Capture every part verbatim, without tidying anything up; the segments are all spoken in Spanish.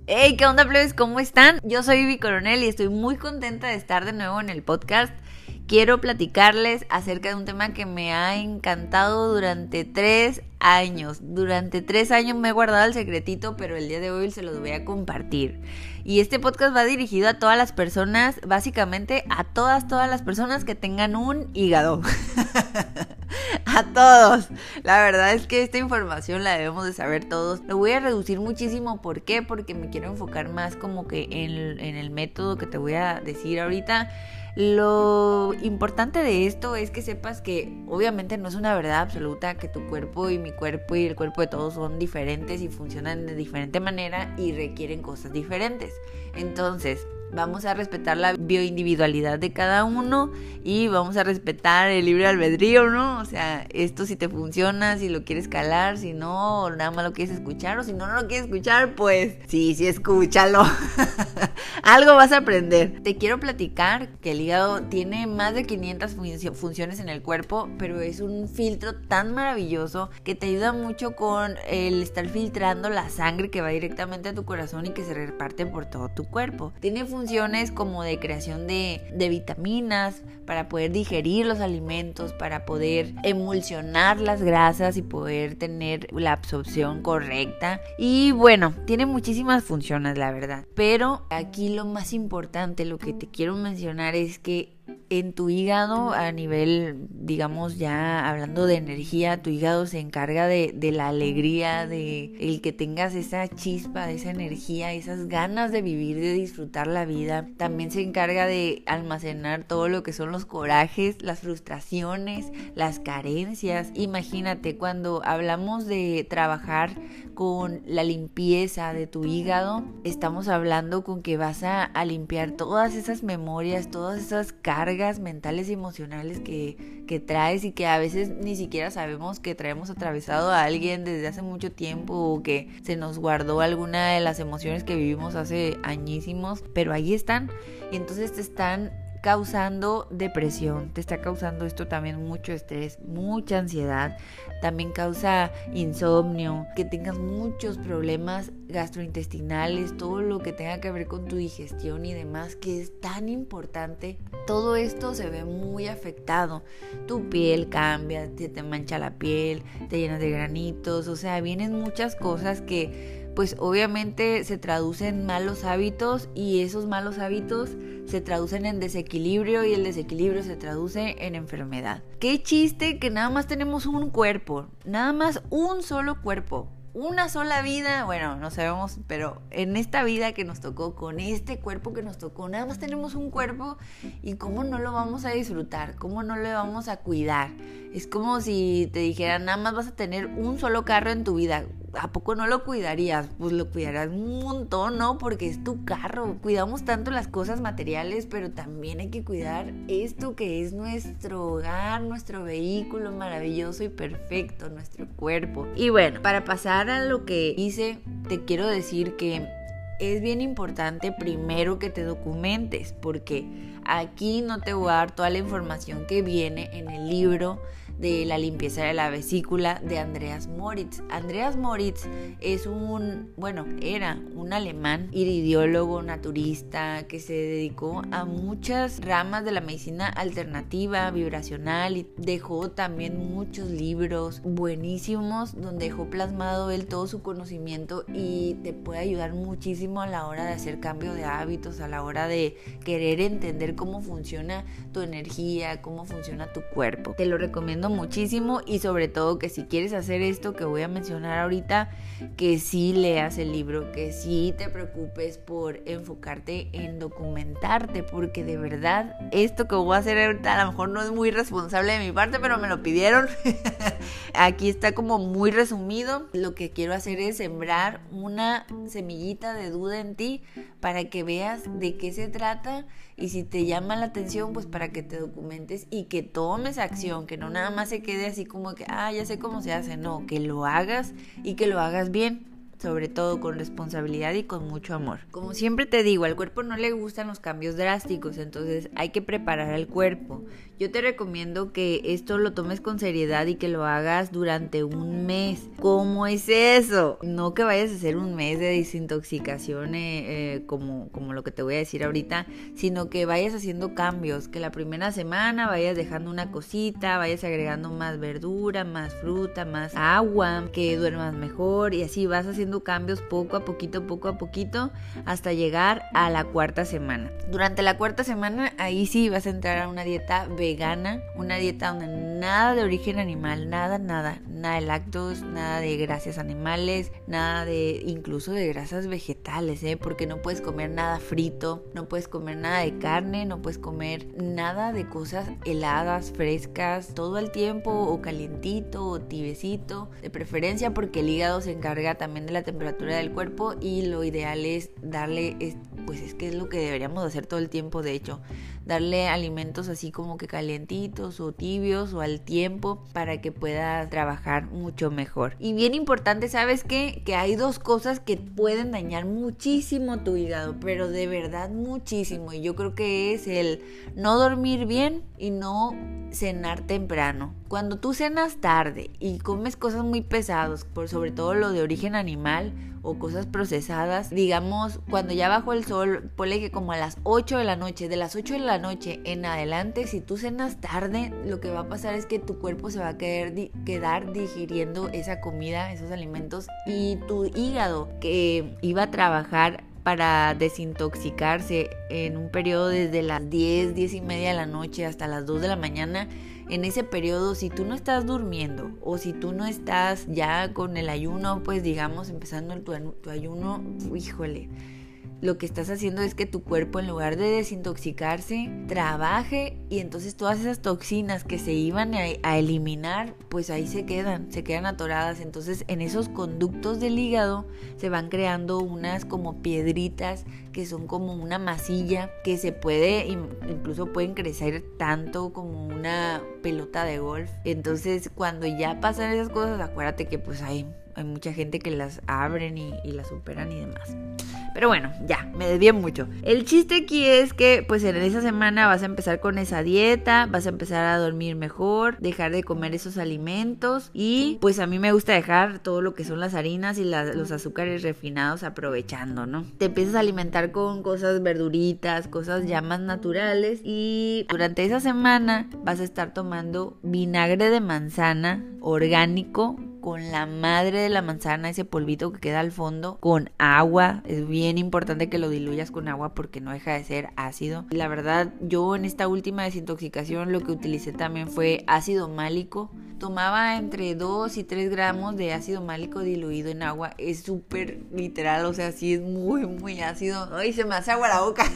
Hey, ¿qué onda, plebes? ¿Cómo están? Yo soy Vivi Coronel y estoy muy contenta de estar de nuevo en el podcast. Quiero platicarles acerca de un tema que me ha encantado durante tres años. Durante tres años me he guardado el secretito, pero el día de hoy se los voy a compartir. Y este podcast va dirigido a todas las personas, básicamente a todas, todas las personas que tengan un hígado. A todos. La verdad es que esta información la debemos de saber todos. Lo voy a reducir muchísimo. ¿Por qué? Porque me quiero enfocar más como que en, en el método que te voy a decir ahorita. Lo importante de esto es que sepas que obviamente no es una verdad absoluta, que tu cuerpo y mi cuerpo y el cuerpo de todos son diferentes y funcionan de diferente manera y requieren cosas diferentes. Entonces, vamos a respetar la bioindividualidad de cada uno y vamos a respetar el libre albedrío, ¿no? O sea, esto si te funciona, si lo quieres calar, si no, nada más lo quieres escuchar, o si no, no lo quieres escuchar, pues sí, sí, escúchalo. Algo vas a aprender. Te quiero platicar que el hígado tiene más de quinientas fun- funciones en el cuerpo, pero es un filtro tan maravilloso que te ayuda mucho con el estar filtrando la sangre que va directamente a tu corazón y que se reparte por todo tu cuerpo. Tiene funciones como de creación de, de vitaminas para poder digerir los alimentos, para poder emulsionar las grasas y poder tener la absorción correcta. Y bueno, tiene muchísimas funciones, la verdad. Pero aquí lo más importante, lo que te quiero mencionar es que en tu hígado, a nivel, digamos, ya hablando de energía, tu hígado se encarga de, de la alegría, de el que tengas esa chispa, de esa energía, esas ganas de vivir, de disfrutar la vida. También se encarga de almacenar todo lo que son los corajes, las frustraciones, las carencias. Imagínate, cuando hablamos de trabajar con la limpieza de tu hígado, estamos hablando con que vas a, a limpiar todas esas memorias, todas esas cargas mentales y emocionales que, que traes y que a veces ni siquiera sabemos que traemos atravesado a alguien desde hace mucho tiempo o que se nos guardó alguna de las emociones que vivimos hace añísimos, pero ahí están y entonces te están causando depresión, te está causando esto también mucho estrés, mucha ansiedad, también causa insomnio, que tengas muchos problemas gastrointestinales, todo lo que tenga que ver con tu digestión y demás, que es tan importante. Todo esto se ve muy afectado, tu piel cambia, te, te mancha la piel, te llenas de granitos, o sea, vienen muchas cosas que pues obviamente se traducen en malos hábitos y esos malos hábitos se traducen en desequilibrio y el desequilibrio se traduce en enfermedad. Qué chiste que nada más tenemos un cuerpo, nada más un solo cuerpo, una sola vida, bueno, no sabemos, pero en esta vida que nos tocó, con este cuerpo que nos tocó, nada más tenemos un cuerpo y cómo no lo vamos a disfrutar, cómo no lo vamos a cuidar. Es como si te dijeran, nada más vas a tener un solo carro en tu vida. ¿A poco no lo cuidarías? Pues lo cuidarás un montón, ¿no? Porque es tu carro. Cuidamos tanto las cosas materiales, pero también hay que cuidar esto que es nuestro hogar, nuestro vehículo maravilloso y perfecto, nuestro cuerpo. Y bueno, para pasar a lo que hice, te quiero decir que es bien importante primero que te documentes, porque aquí no te voy a dar toda la información que viene en el libro de la limpieza de la vesícula de Andreas Moritz. Andreas Moritz es un, bueno, era un alemán iridiólogo, naturista, que se dedicó a muchas ramas de la medicina alternativa, vibracional, y dejó también muchos libros buenísimos donde dejó plasmado él todo su conocimiento y te puede ayudar muchísimo a la hora de hacer cambio de hábitos, a la hora de querer entender cómo funciona tu energía, cómo funciona tu cuerpo. Te lo recomiendo muchísimo y sobre todo que si quieres hacer esto que voy a mencionar ahorita, que sí leas el libro, que sí te preocupes por enfocarte en documentarte, porque de verdad esto que voy a hacer ahorita a lo mejor no es muy responsable de mi parte, pero me lo pidieron. Aquí está como muy resumido. Lo que quiero hacer es sembrar una semillita de duda en ti para que veas de qué se trata y si te llama la atención, pues para que te documentes y que tomes acción, que no nada más se quede así como que, ah, ya sé cómo se hace, no, que lo hagas y que lo hagas bien. sobre todo con responsabilidad y con mucho amor. Como siempre te digo, al cuerpo no le gustan los cambios drásticos, entonces hay que preparar al cuerpo. Yo te recomiendo que esto lo tomes con seriedad y que lo hagas durante un mes. ¿Cómo es eso? No que vayas a hacer un mes de desintoxicación eh, eh, como, como lo que te voy a decir ahorita, sino que vayas haciendo cambios, que la primera semana vayas dejando una cosita, vayas agregando más verdura, más fruta, más agua, que duermas mejor y así vas haciendo cambios poco a poquito, poco a poquito hasta llegar a la cuarta semana. Durante la cuarta semana ahí sí vas a entrar a una dieta vegana, una dieta donde nada de origen animal, nada, nada, nada de lácteos, nada de grasas animales, nada de incluso de grasas vegetales, ¿eh? Porque no puedes comer nada frito, no puedes comer nada de carne, no puedes comer nada de cosas heladas, frescas, todo el tiempo o calientito o tibiecito, de preferencia porque el hígado se encarga también de la temperatura del cuerpo y lo ideal es darle, pues es que es lo que deberíamos hacer todo el tiempo, de hecho, darle alimentos así como que calientitos o tibios o al tiempo para que pueda trabajar mucho mejor. Y bien importante, ¿sabes qué? Que hay dos cosas que pueden dañar muchísimo tu hígado, pero de verdad muchísimo, y yo creo que es el no dormir bien y no cenar temprano. Cuando tú cenas tarde y comes cosas muy pesadas, por sobre todo lo de origen animal o cosas procesadas, digamos, cuando ya bajó el sol, ponle que como a las ocho de la noche, de las ocho de la noche en adelante, si tú cenas tarde, lo que va a pasar es que tu cuerpo se va a quedar, di- quedar digiriendo esa comida, esos alimentos, y tu hígado que iba a trabajar para desintoxicarse en un periodo desde las diez, diez y media de la noche hasta las dos de la mañana. En ese periodo, si tú no estás durmiendo o si tú no estás ya con el ayuno, pues digamos empezando tu, tu ayuno, híjole, lo que estás haciendo es que tu cuerpo, en lugar de desintoxicarse, trabaje, y entonces todas esas toxinas que se iban a, a eliminar, pues ahí se quedan, se quedan atoradas. Entonces en esos conductos del hígado se van creando unas como piedritas que son como una masilla que se puede, incluso pueden crecer tanto como una pelota de golf. Entonces cuando ya pasan esas cosas, acuérdate que pues hay, hay mucha gente que las abren y, y las superan y demás. Pero bueno, ya, me desvié mucho. El chiste aquí es que pues en esa semana vas a empezar con esa dieta, vas a empezar a dormir mejor, dejar de comer esos alimentos, y pues a mí me gusta dejar todo lo que son las harinas y las, los azúcares refinados, aprovechando, ¿no? Te empiezas a alimentar con cosas verduritas, cosas ya más naturales, y durante esa semana vas a estar tomando vinagre de manzana orgánico con la madre de la manzana, ese polvito que queda al fondo, con agua. Es bien importante que lo diluyas con agua porque no deja de ser ácido. La verdad, yo en esta última desintoxicación lo que utilicé también fue ácido málico. Tomaba entre dos y tres gramos de ácido málico diluido en agua. Es súper literal, o sea, sí es muy, muy ácido. Ay, se me hace agua la boca.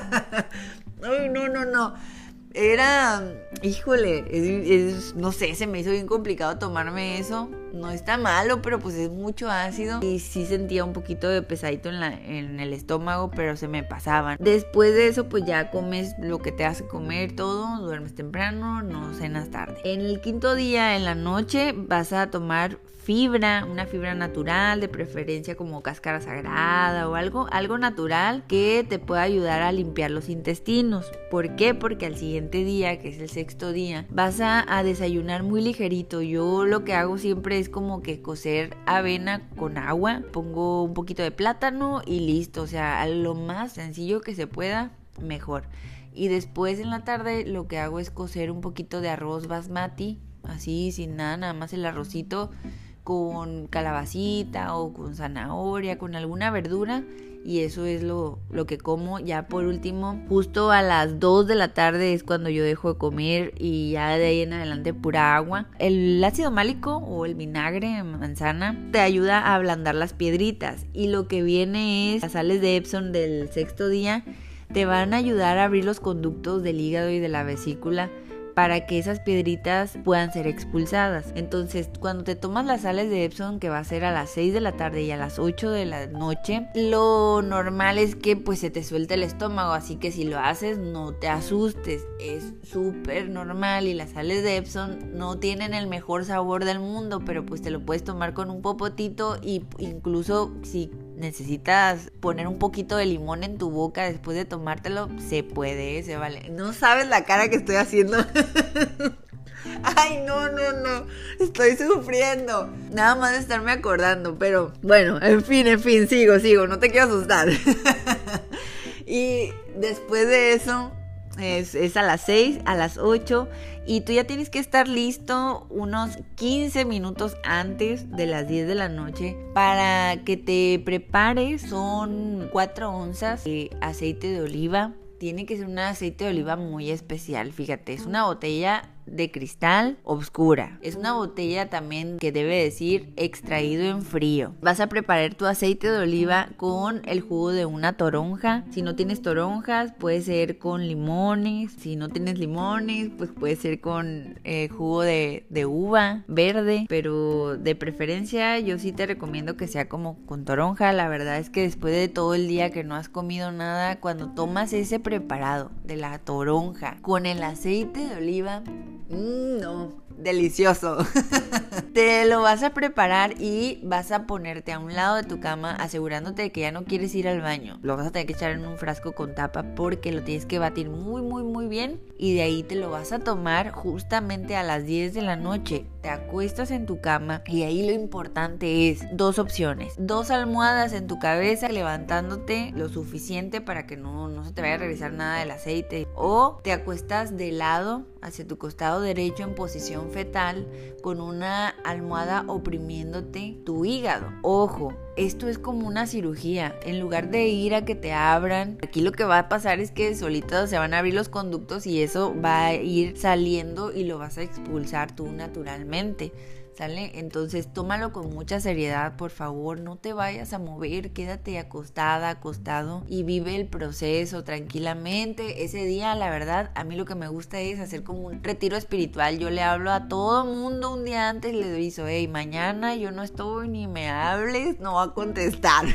Ay, no, no, no. Era, híjole, es, es, no sé, se me hizo bien complicado tomarme eso. No está malo, pero pues es mucho ácido. Y sí sentía un poquito de pesadito en, la, en el estómago, pero se me pasaban. Después de eso, pues ya comes lo que te hace comer todo. Duermes temprano, no cenas tarde. En el quinto día, en la noche, vas a tomar fibra, una fibra natural, de preferencia como cáscara sagrada o algo, algo natural que te pueda ayudar a limpiar los intestinos. ¿Por qué? Porque al siguiente día, que es el sexto día, vas a, a desayunar muy ligerito. Yo lo que hago siempre es como que cocer avena con agua, pongo un poquito de plátano y listo, o sea, lo más sencillo que se pueda, mejor. Y después en la tarde lo que hago es cocer un poquito de arroz basmati, así sin nada, nada más el arrocito con calabacita o con zanahoria, con alguna verdura, y eso es lo, lo que como. Ya por último, justo a las dos de la tarde es cuando yo dejo de comer, y ya de ahí en adelante pura agua. El ácido málico o el vinagre de manzana te ayuda a ablandar las piedritas, y lo que viene es las sales de Epsom del sexto día, te van a ayudar a abrir los conductos del hígado y de la vesícula para que esas piedritas puedan ser expulsadas. Entonces, cuando te tomas las sales de Epsom, que va a ser a las seis de la tarde y a las ocho de la noche, lo normal es que pues se te suelte el estómago, así que si lo haces no te asustes, es súper normal. Y las sales de Epsom no tienen el mejor sabor del mundo, pero pues te lo puedes tomar con un popotito, y incluso si necesitas poner un poquito de limón en tu boca después de tomártelo, se puede, se vale. No sabes la cara que estoy haciendo. Ay, no, no, no, estoy sufriendo nada más de estarme acordando. Pero bueno, en fin, en fin, sigo, sigo, no te quiero asustar. Y después de eso Es, es a las seis, a las ocho, y tú ya tienes que estar listo unos quince minutos antes de las diez de la noche para que te prepares. Son cuatro onzas de aceite de oliva. Tiene que ser un aceite de oliva muy especial, fíjate, es una botella de cristal oscura. Es una botella también que debe decir extraído en frío. Vas a preparar tu aceite de oliva con el jugo de una toronja. Si no tienes toronjas, puede ser con limones. Si no tienes limones, pues puede ser con eh, jugo de, de uva verde. Pero de preferencia yo sí te recomiendo que sea como con toronja. La verdad es que después de todo el día que no has comido nada, cuando tomas ese preparado de la toronja con el aceite de oliva, Mm, no, delicioso. Te lo vas a preparar y vas a ponerte a un lado de tu cama, asegurándote de que ya no quieres ir al baño. Lo vas a tener que echar en un frasco con tapa porque lo tienes que batir muy muy muy bien, y de ahí te lo vas a tomar justamente a las diez de la noche. Te acuestas en tu cama y ahí lo importante es dos opciones: dos almohadas en tu cabeza, levantándote lo suficiente para que no, no se te vaya a regresar nada del aceite, o te acuestas de lado hacia tu costado derecho en posición fetal con una almohada oprimiéndote tu hígado. Ojo, esto es como una cirugía. En lugar de ir a que te abran, aquí lo que va a pasar es que solitos se van a abrir los conductos y eso va a ir saliendo y lo vas a expulsar tú naturalmente, ¿sale? Entonces tómalo con mucha seriedad, por favor, no te vayas a mover, quédate acostada, acostado y vive el proceso tranquilamente. Ese día, la verdad, a mí lo que me gusta es hacer como un retiro espiritual. Yo le hablo a todo mundo un día antes, le aviso, hey, mañana yo no estoy, ni me hables, no va a contestar.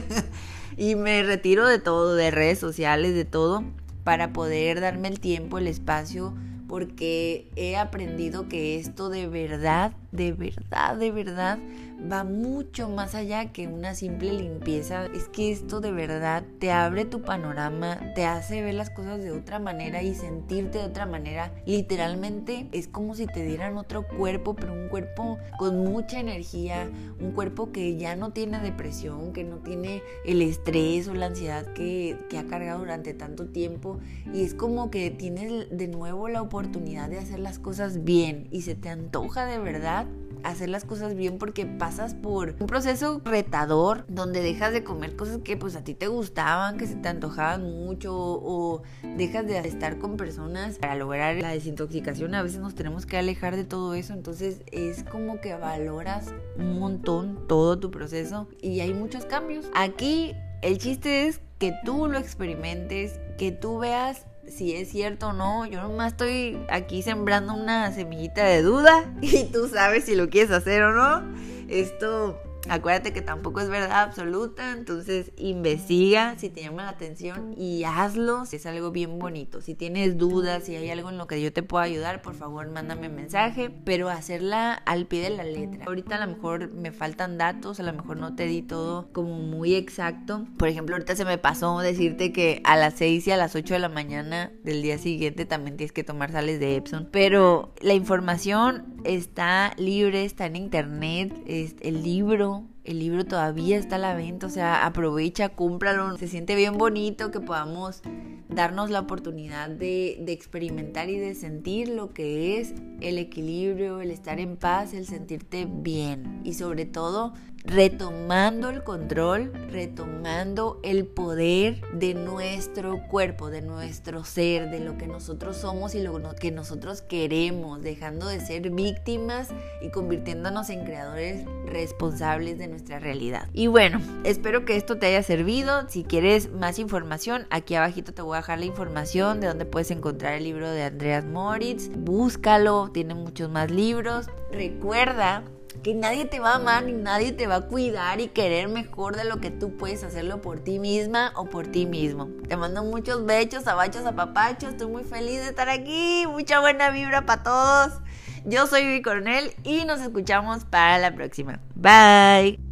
Y me retiro de todo, de redes sociales, de todo, para poder darme el tiempo, el espacio, porque he aprendido que esto de verdad, de verdad, de verdad va mucho más allá que una simple limpieza. Es que esto de verdad te abre tu panorama, te hace ver las cosas de otra manera y sentirte de otra manera. Literalmente es como si te dieran otro cuerpo, pero un cuerpo con mucha energía, un cuerpo que ya no tiene depresión, que no tiene el estrés o la ansiedad que, que ha cargado durante tanto tiempo, y es como que tienes de nuevo la oportunidad de hacer las cosas bien y se te antoja de verdad hacer las cosas bien, porque pasas por un proceso retador donde dejas de comer cosas que pues a ti te gustaban, que se te antojaban mucho, o dejas de estar con personas para lograr la desintoxicación. A veces nos tenemos que alejar de todo eso, entonces es como que valoras un montón todo tu proceso y hay muchos cambios. Aquí el chiste es que tú lo experimentes, que tú veas si es cierto o no. Yo nomás estoy aquí sembrando una semillita de duda y tú sabes si lo quieres hacer o no. Esto, acuérdate que tampoco es verdad absoluta, entonces investiga si te llama la atención y hazlo. Es algo bien bonito. Si tienes dudas, si hay algo en lo que yo te pueda ayudar, por favor mándame un mensaje, pero hacerla al pie de la letra. Ahorita a lo mejor me faltan datos, a lo mejor no te di todo como muy exacto. Por ejemplo, ahorita se me pasó decirte que a las seis y a las ocho de la mañana del día siguiente también tienes que tomar sales de Epsom, pero la información está libre, está en internet, es el libro El libro todavía está a la venta, o sea, aprovecha, cómpralo. Se siente bien bonito que podamos darnos la oportunidad de, de experimentar y de sentir lo que es el equilibrio, el estar en paz, el sentirte bien. Y sobre todo, retomando el control, retomando el poder de nuestro cuerpo, de nuestro ser, de lo que nosotros somos y lo que nosotros queremos, dejando de ser víctimas y convirtiéndonos en creadores responsables de nuestra realidad. Y bueno, espero que esto te haya servido. Si quieres más información, aquí abajito te voy a dejar la información de dónde puedes encontrar el libro de Andreas Moritz. Búscalo, tiene muchos más libros. Recuerda que nadie te va a amar ni nadie te va a cuidar y querer mejor de lo que tú puedes hacerlo por ti misma o por ti mismo. Te mando muchos besos, abachos, apapachos. Estoy muy feliz de estar aquí. Mucha buena vibra para todos. Yo soy Vivi Coronel y nos escuchamos para la próxima. Bye.